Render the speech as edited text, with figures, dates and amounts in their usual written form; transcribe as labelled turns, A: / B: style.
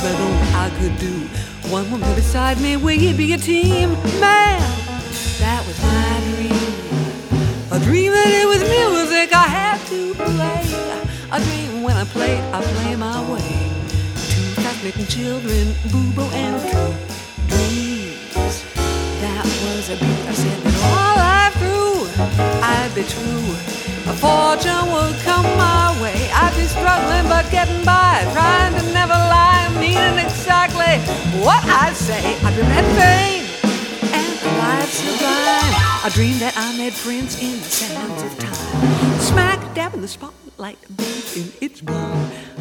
A: ever known I could do. One woman beside me, we'd be a team. Man, that was my dream. A dream that it was music I had to play. A dream when I play my way. Two fascinating children, Boo-Boo and True. Dreams, that was a beat. I said that all life through I'd be true. A fortune would come my way. I'd be struggling but getting by, trying to never lie, meaning exactly what I say. I dream that fame and life sublime. I dream that I made friends in the sands of time. Smack dab in the spotlight, babe, in its bloom.